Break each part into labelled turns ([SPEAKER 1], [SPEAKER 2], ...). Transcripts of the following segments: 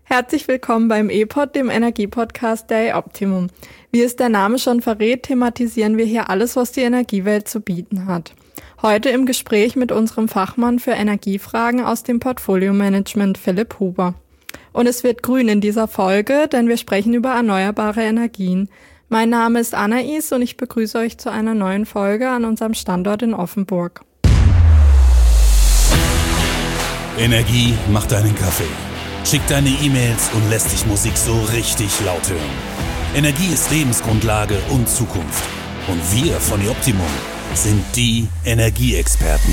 [SPEAKER 1] Herzlich willkommen beim E-Pod, dem Energiepodcast der E-Optimum. Wie es der Name schon verrät, thematisieren wir hier alles, was die Energiewelt zu bieten hat. Heute im Gespräch mit unserem Fachmann für Energiefragen aus dem Portfolio-Management, Philipp Huber. Und es wird grün in dieser Folge, denn wir sprechen über erneuerbare Energien. Mein Name ist Anais und ich begrüße euch zu einer neuen Folge an unserem Standort in Offenburg.
[SPEAKER 2] Energie macht deinen Kaffee. Schick deine E-Mails und lässt dich Musik so richtig laut hören. Energie ist Lebensgrundlage und Zukunft. Und wir von E-Optimum sind die Energieexperten.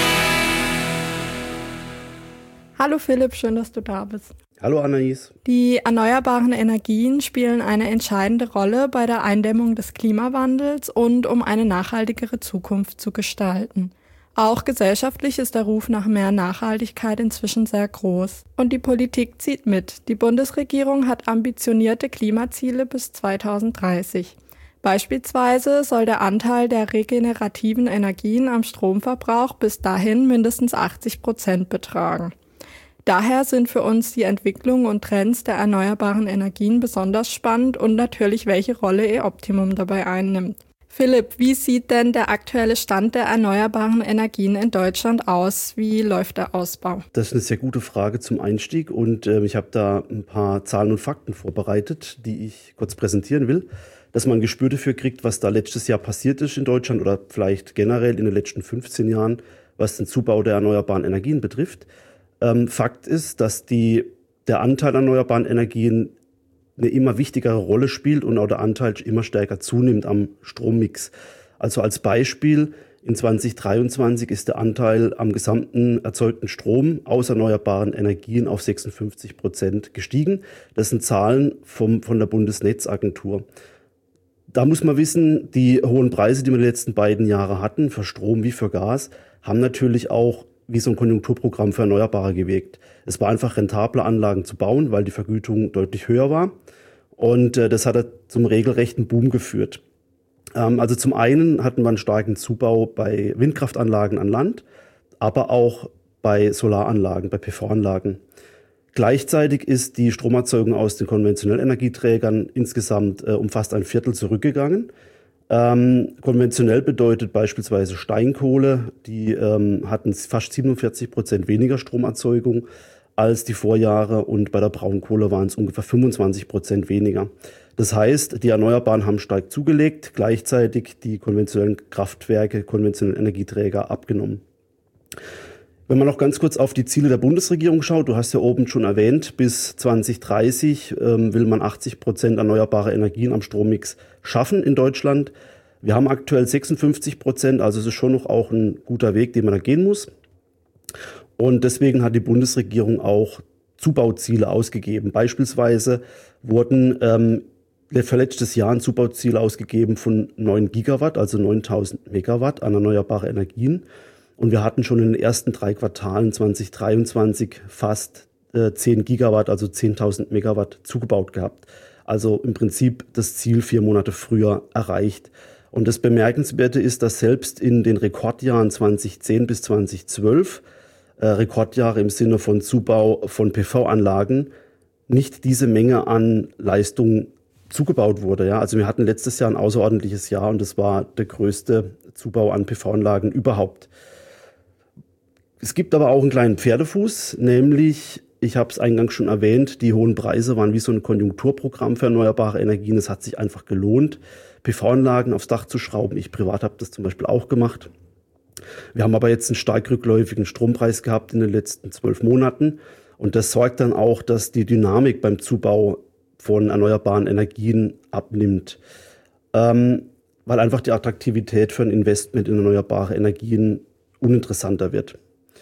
[SPEAKER 1] Hallo Philipp, schön, dass du da bist.
[SPEAKER 3] Hallo Anais.
[SPEAKER 1] Die erneuerbaren Energien spielen eine entscheidende Rolle bei der Eindämmung des Klimawandels und um eine nachhaltigere Zukunft zu gestalten. Auch gesellschaftlich ist der Ruf nach mehr Nachhaltigkeit inzwischen sehr groß. Und die Politik zieht mit. Die Bundesregierung hat ambitionierte Klimaziele bis 2030. Beispielsweise soll der Anteil der regenerativen Energien am Stromverbrauch bis dahin mindestens 80% betragen. Daher sind für uns die Entwicklung und Trends der erneuerbaren Energien besonders spannend und natürlich, welche Rolle E-Optimum dabei einnimmt. Philipp, wie sieht denn der aktuelle Stand der erneuerbaren Energien in Deutschland aus? Wie läuft der Ausbau?
[SPEAKER 3] Das ist eine sehr gute Frage zum Einstieg und ich habe da ein paar Zahlen und Fakten vorbereitet, die ich kurz präsentieren will, dass man ein Gespür dafür kriegt, was da letztes Jahr passiert ist in Deutschland oder vielleicht generell in den letzten 15 Jahren, was den Zubau der erneuerbaren Energien betrifft. Fakt ist, dass der Anteil erneuerbaren Energien eine immer wichtigere Rolle spielt und auch der Anteil immer stärker zunimmt am Strommix. Also als Beispiel, in 2023 ist der Anteil am gesamten erzeugten Strom aus erneuerbaren Energien auf 56% gestiegen. Das sind Zahlen von der Bundesnetzagentur. Da muss man wissen, die hohen Preise, die wir in den letzten beiden Jahren hatten, für Strom wie für Gas, haben natürlich auch wie so ein Konjunkturprogramm für Erneuerbare gewirkt. Es war einfach rentabler, Anlagen zu bauen, weil die Vergütung deutlich höher war. Und das hat zum regelrechten Boom geführt. Also zum einen hatten wir einen starken Zubau bei Windkraftanlagen an Land, aber auch bei Solaranlagen, bei PV-Anlagen. Gleichzeitig ist die Stromerzeugung aus den konventionellen Energieträgern insgesamt um fast ein Viertel zurückgegangen. Konventionell bedeutet beispielsweise Steinkohle, die hatten fast 47% weniger Stromerzeugung als die Vorjahre und bei der Braunkohle waren es ungefähr 25% weniger. Das heißt, die Erneuerbaren haben stark zugelegt, gleichzeitig die konventionellen Kraftwerke, konventionellen Energieträger abgenommen. Wenn man noch ganz kurz auf die Ziele der Bundesregierung schaut, du hast ja oben schon erwähnt, bis 2030 will man 80% erneuerbare Energien am Strommix schaffen in Deutschland. Wir haben aktuell 56%, also es ist schon noch auch ein guter Weg, den man da gehen muss. Und deswegen hat die Bundesregierung auch Zubauziele ausgegeben. Beispielsweise wurden für letztes Jahr ein Zubauziel ausgegeben von 9 Gigawatt, also 9000 Megawatt an erneuerbare Energien. Und wir hatten schon in den ersten 3 Quartalen 2023 fast 10 Gigawatt, also 10.000 Megawatt zugebaut gehabt. Also im Prinzip das Ziel 4 Monate früher erreicht. Und das Bemerkenswerte ist, dass selbst in den Rekordjahren 2010 bis 2012, Rekordjahre im Sinne von Zubau von PV-Anlagen, nicht diese Menge an Leistung zugebaut wurde. Ja? Also wir hatten letztes Jahr ein außerordentliches Jahr und das war der größte Zubau an PV-Anlagen überhaupt. Es gibt aber auch einen kleinen Pferdefuß, nämlich, ich habe es eingangs schon erwähnt, die hohen Preise waren wie so ein Konjunkturprogramm für erneuerbare Energien. Es hat sich einfach gelohnt, PV-Anlagen aufs Dach zu schrauben. Ich privat habe das zum Beispiel auch gemacht. Wir haben aber jetzt einen stark rückläufigen Strompreis gehabt in den letzten 12 Monaten. Und das sorgt dann auch, dass die Dynamik beim Zubau von erneuerbaren Energien abnimmt, weil einfach die Attraktivität für ein Investment in erneuerbare Energien uninteressanter wird.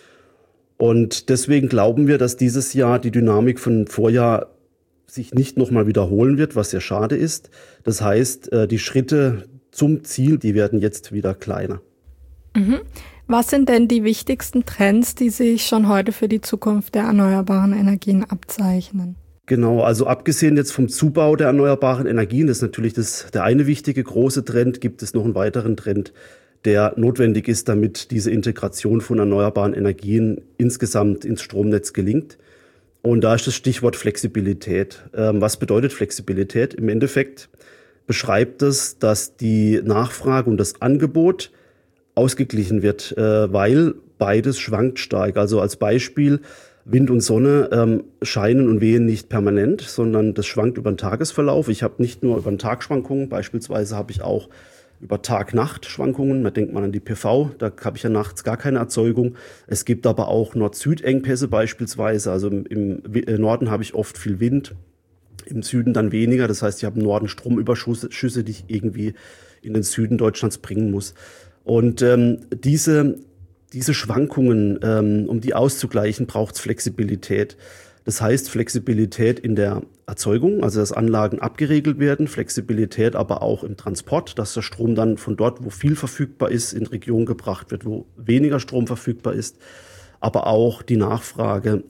[SPEAKER 3] Und deswegen glauben wir, dass dieses Jahr die Dynamik von Vorjahr sich nicht nochmal wiederholen wird, was sehr schade ist. Das heißt, die Schritte zum Ziel, die werden jetzt wieder kleiner.
[SPEAKER 1] Was sind denn die wichtigsten Trends, die sich schon heute für die Zukunft der erneuerbaren Energien abzeichnen?
[SPEAKER 3] Genau, also abgesehen jetzt vom Zubau der erneuerbaren Energien, das ist natürlich der eine wichtige große Trend, gibt es noch einen weiteren Trend, der notwendig ist, damit diese Integration von erneuerbaren Energien insgesamt ins Stromnetz gelingt. Und da ist das Stichwort Flexibilität. Was bedeutet Flexibilität? Im Endeffekt beschreibt es, dass die Nachfrage und das Angebot ausgeglichen wird, weil beides schwankt stark. Also als Beispiel, Wind und Sonne scheinen und wehen nicht permanent, sondern das schwankt über den Tagesverlauf. Ich habe nicht nur über den Tag Schwankungen, beispielsweise habe ich auch über Tag-Nacht-Schwankungen. Man denkt mal an die PV, da habe ich ja nachts gar keine Erzeugung. Es gibt aber auch Nord-Süd-Engpässe beispielsweise. Also im Norden habe ich oft viel Wind, im Süden dann weniger. Das heißt, ich habe im Norden Stromüberschüsse, die ich irgendwie in den Süden Deutschlands bringen muss. Und diese Schwankungen, um die auszugleichen, braucht es Flexibilität. Das heißt Flexibilität in der Erzeugung, also dass Anlagen abgeregelt werden, Flexibilität aber auch im Transport, dass der Strom dann von dort, wo viel verfügbar ist, in Regionen gebracht wird, wo weniger Strom verfügbar ist. Aber auch die Nachfrage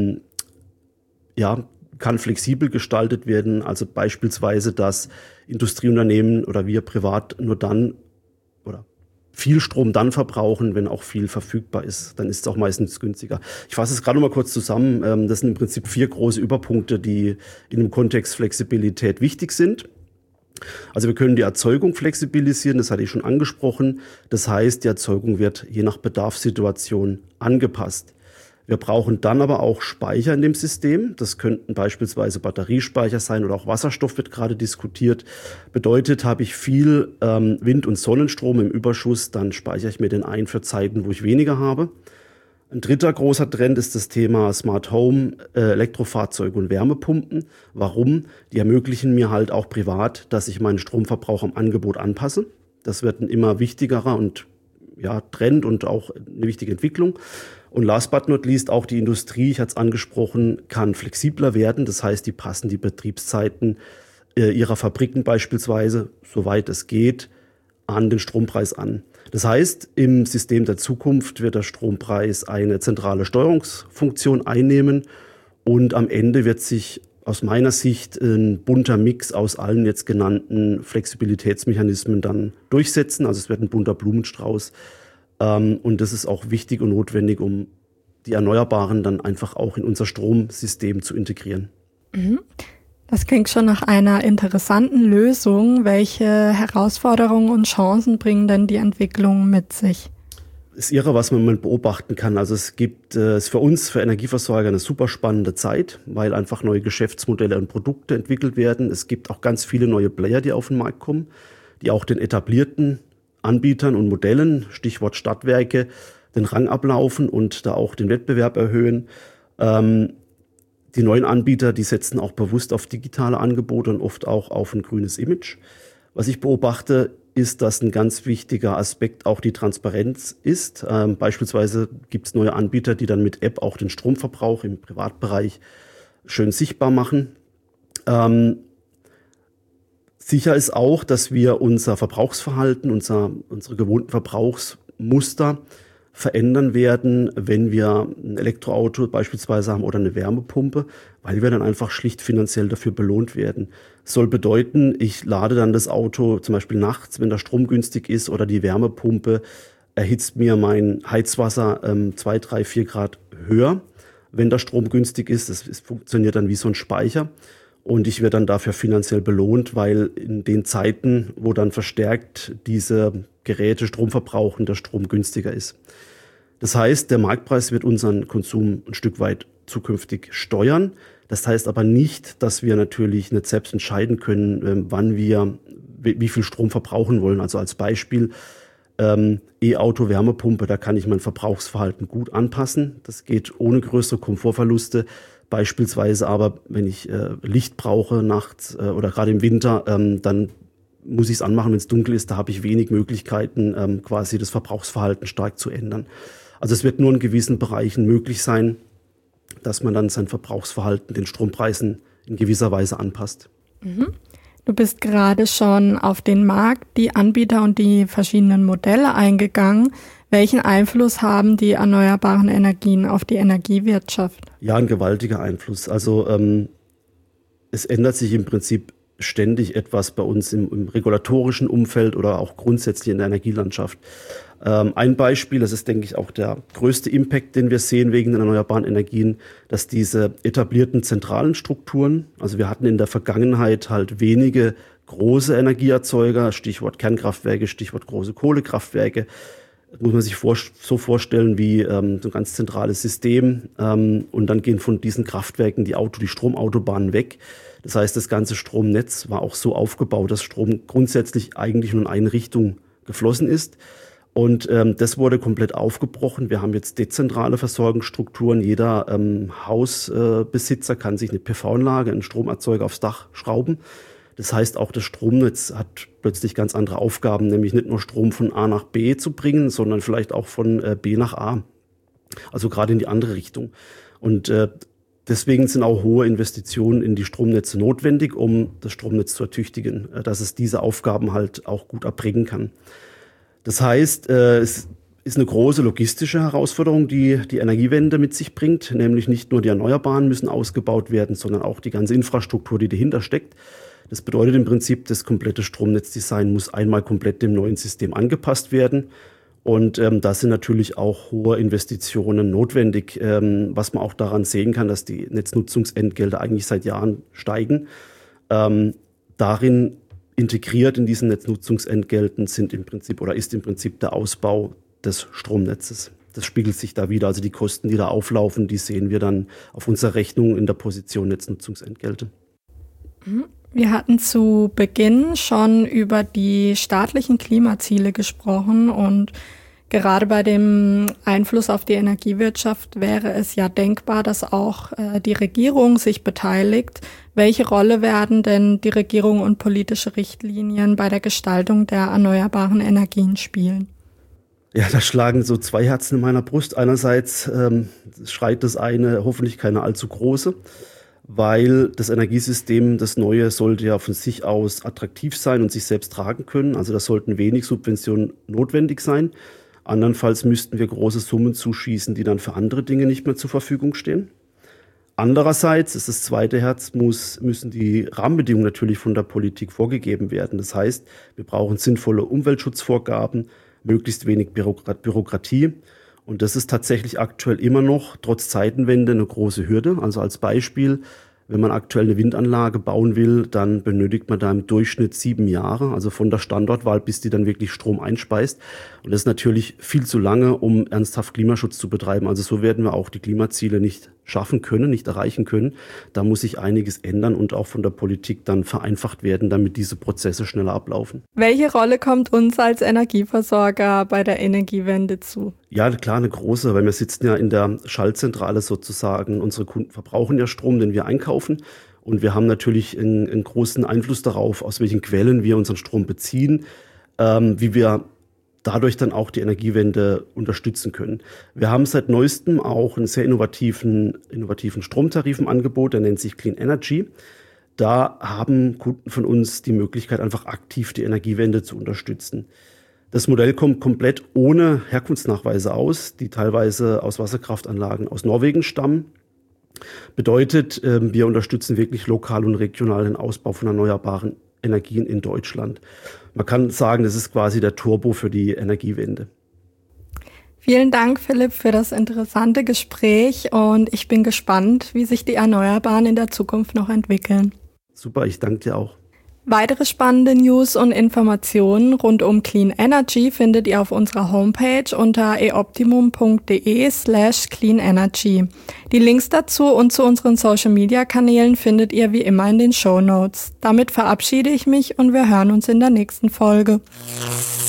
[SPEAKER 3] kann flexibel gestaltet werden. Also beispielsweise, dass Industrieunternehmen oder wir privat nur dann oder viel Strom dann verbrauchen, wenn auch viel verfügbar ist. Dann ist es auch meistens günstiger. Ich fasse es gerade noch mal kurz zusammen. Das sind im Prinzip 4 große Überpunkte, die in dem Kontext Flexibilität wichtig sind. Also wir können die Erzeugung flexibilisieren, das hatte ich schon angesprochen. Das heißt, die Erzeugung wird je nach Bedarfssituation angepasst. Wir brauchen dann aber auch Speicher in dem System. Das könnten beispielsweise Batteriespeicher sein oder auch Wasserstoff wird gerade diskutiert. Bedeutet, habe ich viel Wind- und Sonnenstrom im Überschuss, dann speichere ich mir den ein für Zeiten, wo ich weniger habe. Ein dritter großer Trend ist das Thema Smart Home, Elektrofahrzeuge und Wärmepumpen. Warum? Die ermöglichen mir halt auch privat, dass ich meinen Stromverbrauch am Angebot anpasse. Das wird ein immer wichtigerer und Trend und auch eine wichtige Entwicklung. Und last but not least, auch die Industrie, ich hatte es angesprochen, kann flexibler werden. Das heißt, die passen die Betriebszeiten ihrer Fabriken beispielsweise, soweit es geht, an den Strompreis an. Das heißt, im System der Zukunft wird der Strompreis eine zentrale Steuerungsfunktion einnehmen und am Ende wird sich aus meiner Sicht ein bunter Mix aus allen jetzt genannten Flexibilitätsmechanismen dann durchsetzen. Also es wird ein bunter Blumenstrauß. Und das ist auch wichtig und notwendig, um die Erneuerbaren dann einfach auch in unser Stromsystem zu integrieren.
[SPEAKER 1] Das klingt schon nach einer interessanten Lösung. Welche Herausforderungen und Chancen bringen denn die Entwicklungen mit sich?
[SPEAKER 3] Ist irre, was man beobachten kann. Also es ist für uns, für Energieversorger, eine super spannende Zeit, weil einfach neue Geschäftsmodelle und Produkte entwickelt werden. Es gibt auch ganz viele neue Player, die auf den Markt kommen, die auch den etablierten Anbietern und Modellen, Stichwort Stadtwerke, den Rang ablaufen und da auch den Wettbewerb erhöhen. Die neuen Anbieter, die setzen auch bewusst auf digitale Angebote und oft auch auf ein grünes Image. Was ich beobachte, ist, dass ein ganz wichtiger Aspekt auch die Transparenz ist. Beispielsweise gibt es neue Anbieter, die dann mit App auch den Stromverbrauch im Privatbereich schön sichtbar machen. Sicher ist auch, dass wir unser Verbrauchsverhalten, unsere gewohnten Verbrauchsmuster verändern werden, wenn wir ein Elektroauto beispielsweise haben oder eine Wärmepumpe, weil wir dann einfach schlicht finanziell dafür belohnt werden. Das soll bedeuten, ich lade dann das Auto zum Beispiel nachts, wenn der Strom günstig ist, oder die Wärmepumpe erhitzt mir mein Heizwasser 2, 3, 4 Grad höher, wenn der Strom günstig ist. Das funktioniert dann wie so ein Speicher. Und ich werde dann dafür finanziell belohnt, weil in den Zeiten, wo dann verstärkt diese Geräte Strom verbrauchen, der Strom günstiger ist. Das heißt, der Marktpreis wird unseren Konsum ein Stück weit zukünftig steuern. Das heißt aber nicht, dass wir natürlich nicht selbst entscheiden können, wann wir wie viel Strom verbrauchen wollen. Also als Beispiel E-Auto, Wärmepumpe, da kann ich mein Verbrauchsverhalten gut anpassen. Das geht ohne größere Komfortverluste. Beispielsweise aber, wenn ich Licht brauche nachts oder gerade im Winter, dann muss ich es anmachen, wenn es dunkel ist. Da habe ich wenig Möglichkeiten, quasi das Verbrauchsverhalten stark zu ändern. Also es wird nur in gewissen Bereichen möglich sein, dass man dann sein Verbrauchsverhalten den Strompreisen in gewisser Weise anpasst.
[SPEAKER 1] Du bist gerade schon auf den Markt, die Anbieter und die verschiedenen Modelle eingegangen. Welchen Einfluss haben die erneuerbaren Energien auf die Energiewirtschaft?
[SPEAKER 3] Ja, ein gewaltiger Einfluss. Also es ändert sich im Prinzip ständig etwas bei uns im regulatorischen Umfeld oder auch grundsätzlich in der Energielandschaft. Ein Beispiel, das ist, denke ich, auch der größte Impact, den wir sehen wegen den erneuerbaren Energien, dass diese etablierten zentralen Strukturen, also wir hatten in der Vergangenheit halt wenige große Energieerzeuger, Stichwort Kernkraftwerke, Stichwort große Kohlekraftwerke, muss man sich so vorstellen wie so ein ganz zentrales System, und dann gehen von diesen Kraftwerken die Stromautobahnen weg. Das heißt, das ganze Stromnetz war auch so aufgebaut, dass Strom grundsätzlich eigentlich nur in eine Richtung geflossen ist. Und das wurde komplett aufgebrochen. Wir haben jetzt dezentrale Versorgungsstrukturen. Jeder Hausbesitzer kann sich eine PV-Anlage, einen Stromerzeuger aufs Dach schrauben. Das heißt, auch das Stromnetz hat plötzlich ganz andere Aufgaben, nämlich nicht nur Strom von A nach B zu bringen, sondern vielleicht auch von B nach A. Also gerade in die andere Richtung. Und deswegen sind auch hohe Investitionen in die Stromnetze notwendig, um das Stromnetz zu ertüchtigen, dass es diese Aufgaben halt auch gut erbringen kann. Das heißt, es ist eine große logistische Herausforderung, die die Energiewende mit sich bringt. Nämlich nicht nur die Erneuerbaren müssen ausgebaut werden, sondern auch die ganze Infrastruktur, die dahinter steckt. Das bedeutet im Prinzip, das komplette Stromnetzdesign muss einmal komplett dem neuen System angepasst werden. Und da sind natürlich auch hohe Investitionen notwendig, was man auch daran sehen kann, dass die Netznutzungsentgelte eigentlich seit Jahren steigen. Darin integriert in diesen Netznutzungsentgelten ist im Prinzip der Ausbau des Stromnetzes. Das spiegelt sich da wieder. Also die Kosten, die da auflaufen, die sehen wir dann auf unserer Rechnung in der Position Netznutzungsentgelte.
[SPEAKER 1] Wir hatten zu Beginn schon über die staatlichen Klimaziele gesprochen und gerade bei dem Einfluss auf die Energiewirtschaft wäre es ja denkbar, dass auch die Regierung sich beteiligt. Welche Rolle werden denn die Regierung und politische Richtlinien bei der Gestaltung der erneuerbaren Energien spielen?
[SPEAKER 3] Ja, da schlagen so zwei Herzen in meiner Brust. Einerseits schreit das eine, hoffentlich keine allzu große, weil das Energiesystem, das Neue, sollte ja von sich aus attraktiv sein und sich selbst tragen können. Also da sollten wenig Subventionen notwendig sein. Andernfalls müssten wir große Summen zuschießen, die dann für andere Dinge nicht mehr zur Verfügung stehen. Andererseits ist das zweite Herz, müssen die Rahmenbedingungen natürlich von der Politik vorgegeben werden. Das heißt, wir brauchen sinnvolle Umweltschutzvorgaben, möglichst wenig Bürokratie. Und das ist tatsächlich aktuell immer noch, trotz Zeitenwende, eine große Hürde. Also als Beispiel, wenn man aktuell eine Windanlage bauen will, dann benötigt man da im Durchschnitt 7 Jahre, also von der Standortwahl, bis die dann wirklich Strom einspeist. Und das ist natürlich viel zu lange, um ernsthaft Klimaschutz zu betreiben. Also so werden wir auch die Klimaziele nicht schaffen können, nicht erreichen können. Da muss sich einiges ändern und auch von der Politik dann vereinfacht werden, damit diese Prozesse schneller ablaufen.
[SPEAKER 1] Welche Rolle kommt uns als Energieversorger bei der Energiewende zu?
[SPEAKER 3] Ja, klar, eine große, weil wir sitzen ja in der Schaltzentrale sozusagen. Unsere Kunden verbrauchen ja Strom, den wir einkaufen. Und wir haben natürlich einen großen Einfluss darauf, aus welchen Quellen wir unseren Strom beziehen, wie wir dadurch dann auch die Energiewende unterstützen können. Wir haben seit neuestem auch einen sehr innovativen Stromtarif im Angebot, der nennt sich Clean Energy. Da haben Kunden von uns die Möglichkeit, einfach aktiv die Energiewende zu unterstützen. Das Modell kommt komplett ohne Herkunftsnachweise aus, die teilweise aus Wasserkraftanlagen aus Norwegen stammen. Bedeutet, wir unterstützen wirklich lokal und regional den Ausbau von erneuerbaren Energien in Deutschland. Man kann sagen, das ist quasi der Turbo für die Energiewende.
[SPEAKER 1] Vielen Dank, Philipp, für das interessante Gespräch und ich bin gespannt, wie sich die Erneuerbaren in der Zukunft noch entwickeln.
[SPEAKER 3] Super, ich danke dir auch.
[SPEAKER 1] Weitere spannende News und Informationen rund um Clean Energy findet ihr auf unserer Homepage unter eoptimum.de/cleanenergy. Die Links dazu und zu unseren Social-Media-Kanälen findet ihr wie immer in den Shownotes. Damit verabschiede ich mich und wir hören uns in der nächsten Folge.